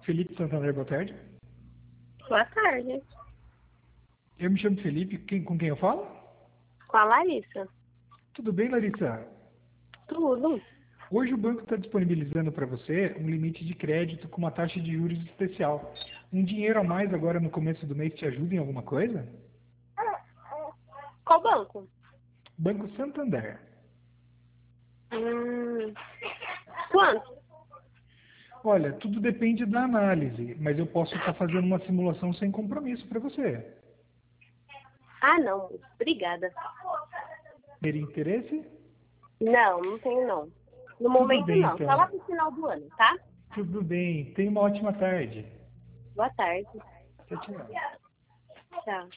Felipe Santander, boa tarde. Boa tarde. Eu me chamo Felipe, com quem eu falo? Com a Larissa. Tudo bem, Larissa? Tudo. Hoje o banco está disponibilizando para você um limite de crédito com uma taxa de juros especial. Um dinheiro a mais agora no começo do mês te ajuda em alguma coisa? Qual banco? Banco Santander. Quanto? Olha, tudo depende da análise, mas eu posso estar fazendo uma simulação sem compromisso para você. Ah, não. Obrigada. Teria interesse? Não tenho não. No Tudo momento bem, não. Só lá então. pro final do ano, tá? Tudo bem. Tenha uma ótima tarde. Boa tarde. Tchau, tchau. Tchau.